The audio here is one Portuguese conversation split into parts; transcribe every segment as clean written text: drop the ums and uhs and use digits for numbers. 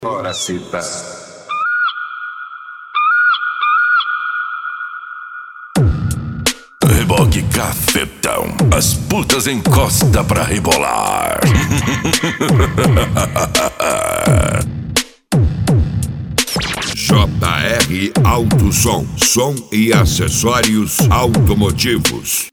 Ora cita. Reboque cafetão, as putas encosta pra rebolar. JR Autosom, som e acessórios automotivos.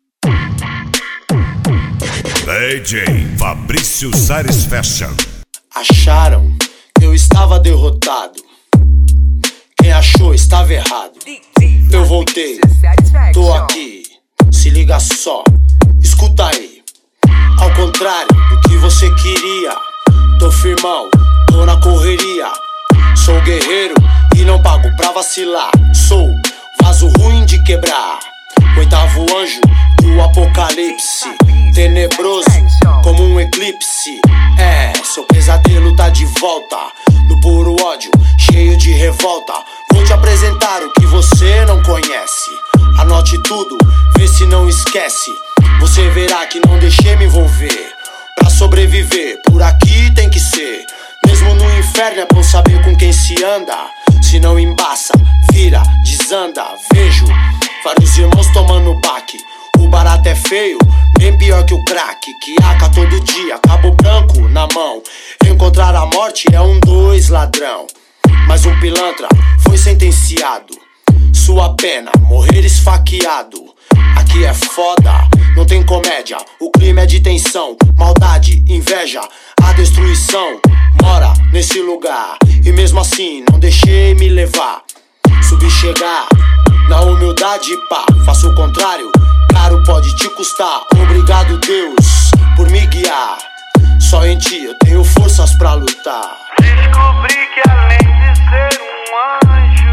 DJ Fabrício Sares Fashion. Acharam que eu estava derrotado. Quem achou estava errado. Eu voltei, tô aqui. Se liga só, escuta aí. Ao contrário do que você queria, tô firmão, tô na correria. Sou guerreiro e não pago pra vacilar. Sou vaso ruim de quebrar, oitavo anjo do apocalipse, tenebroso como um eclipse. Seu pesadelo tá de volta, no puro ódio, cheio de revolta. Vou te apresentar o que você não conhece. Anote tudo, vê se não esquece. Você verá que não deixei me envolver. Pra sobreviver, por aqui tem que ser. Mesmo no inferno é bom saber com quem se anda. Se não embaça, vira, desanda. Vejo vários irmãos tomando baque. O barato é feio, bem pior que o crack. Que aca todo dia, cabo branco na mão. Encontrar a morte é 2 ladrão. Mas um pilantra foi sentenciado. Sua pena, morrer esfaqueado. Aqui é foda, não tem comédia. O crime é de tensão, maldade, inveja. A destruição mora nesse lugar. E mesmo assim não deixei me levar. Subi chegar na humildade, pá. Faço o contrário, caro pode te custar. Obrigado Deus por me guiar. Só em ti eu tenho forças pra lutar. Descobri que além de ser um anjo,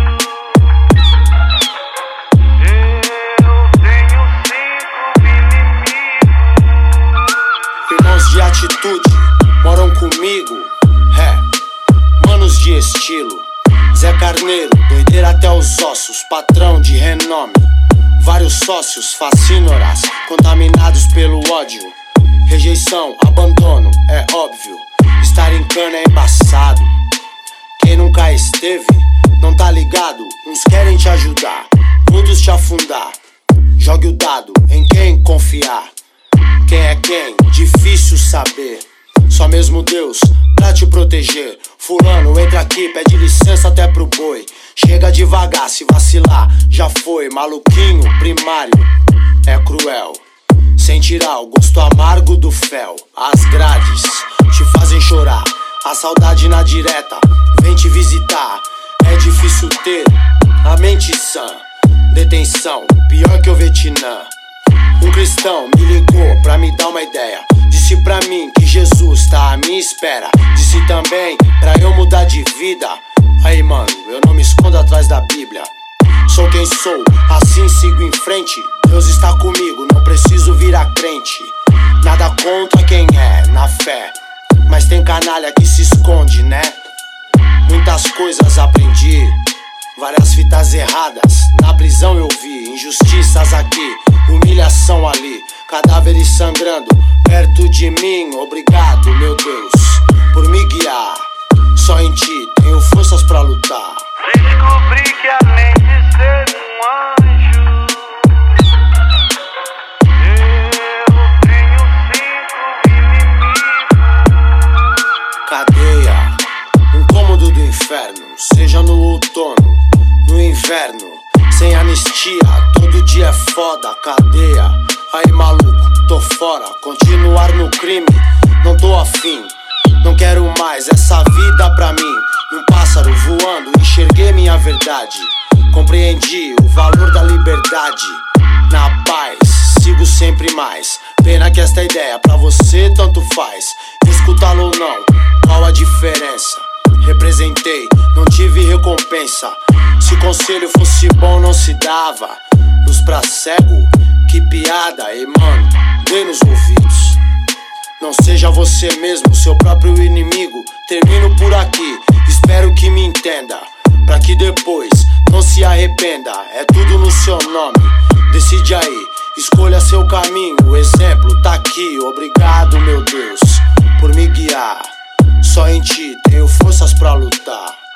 eu tenho 5 inimigos. Irmãos de atitude moram comigo, manos de estilo. Zé Carneiro, doideira até os ossos, patrão de renome. Vários sócios, facínoras, contaminados pelo ódio. Rejeição, abandono, é óbvio. Estar em cana é embaçado. Quem nunca esteve, não tá ligado. Uns querem te ajudar, outros te afundar. Jogue o dado em quem confiar. Quem é quem? Difícil saber. Só mesmo Deus pra te proteger. Fulano, entra aqui, pede licença até pro boi. Chega devagar, se vacilar, já foi. Maluquinho primário, é cruel. Sem tirar o gosto amargo do fel. As grades te fazem chorar. A saudade na direta vem te visitar. É difícil ter a mente sã. Detenção, pior que o Vietnã. Um cristão me ligou pra me dar uma ideia. Disse pra mim que Jesus tá à minha espera. Disse também pra eu mudar de vida. Aí mano, eu não me escondo atrás da Bíblia. Sou quem sou, assim sigo em frente. Deus está comigo, não preciso virar crente. Nada contra quem é, na fé. Mas tem canalha que se esconde, né? Muitas coisas aprendi, várias fitas erradas na prisão eu vi. Injustiças aqui, humilhação ali. Cadáveres sangrando perto de mim. Obrigado, meu Deus, por me guiar. Só em ti tenho forças pra lutar. Descobri que além de ser um anjo, eu tenho 5 inimigos. Cadeia, um cômodo do inferno. Seja no outono, no inverno. Sem anistia, todo dia é foda. Cadeia, aí maluco, tô fora. Continuar no crime, não tô afim. Não quero mais essa vida pra mim. Num pássaro voando, enxerguei minha verdade. Compreendi o valor da liberdade. Na paz, sigo sempre mais. Pena que esta ideia pra você tanto faz. Escutá-lo ou não, qual a diferença? Representei, não tive recompensa. Se conselho fosse bom não se dava. Luz pra cego, que piada. E mano, dê nos ouvidos. Não seja você mesmo, seu próprio inimigo. Termino por aqui, espero que me entenda. Pra que depois não se arrependa. É tudo no seu nome, decide aí. Escolha seu caminho, o exemplo tá aqui. Obrigado, meu Deus, por me guiar. Só em ti tenho forças pra lutar.